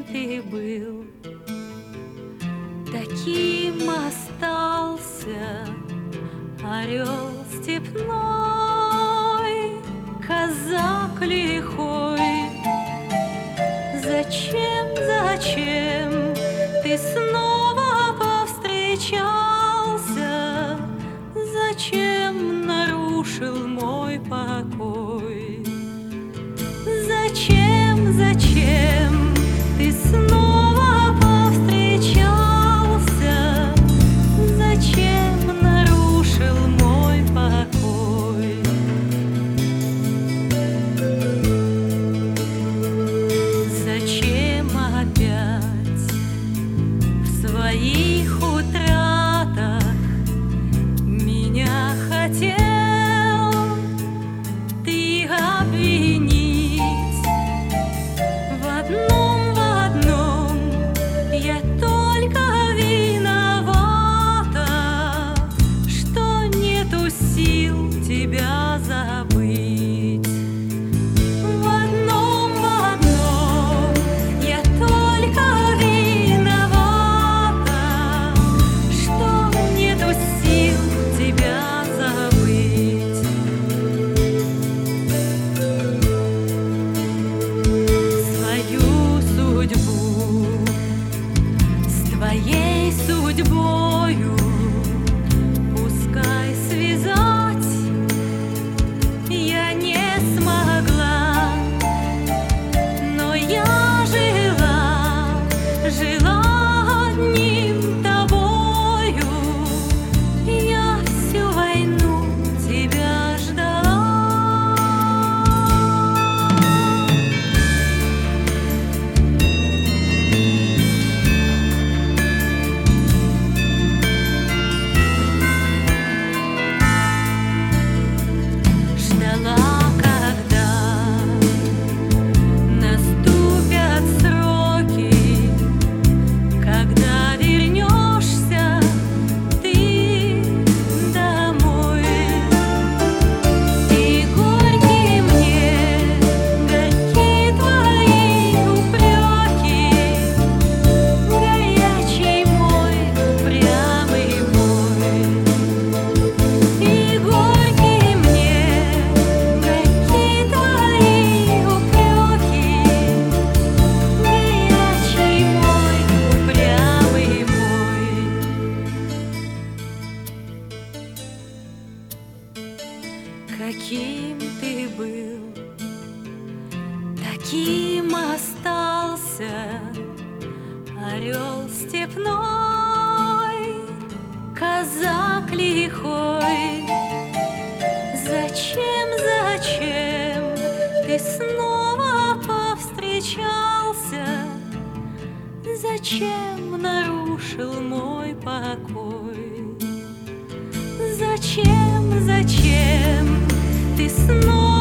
ты был, таким остался орел степной, казак лихой. Зачем, зачем ты снова повстречался? Зачем нарушил мой покой? Зачем, зачем ты снова повстречался? Зачем нарушил мой покой? Зачем опять в своих утратах меня хотел ты обвинить? В одном я только виновата, что нету сил тебя забыть. В одном я только виновата, что нету сил тебя забыть. Свою судьбу с твоей судьбою пускай связать я не смогла, но я жила одним тобою. Я всю войну тебя ждала. Ждала, когда наступят сроки, когда вернешься ты домой. И горькие мне, горькие твои упреки, горячий мой, упрямый мой. И горькие мне, горькие твои упреки, горячий мой, упрямый мой. Каким ты был, таким остался орел степной, казак лихой. Зачем, зачем ты снова повстречался? Зачем нарушил мой покой? Зачем, зачем ты снова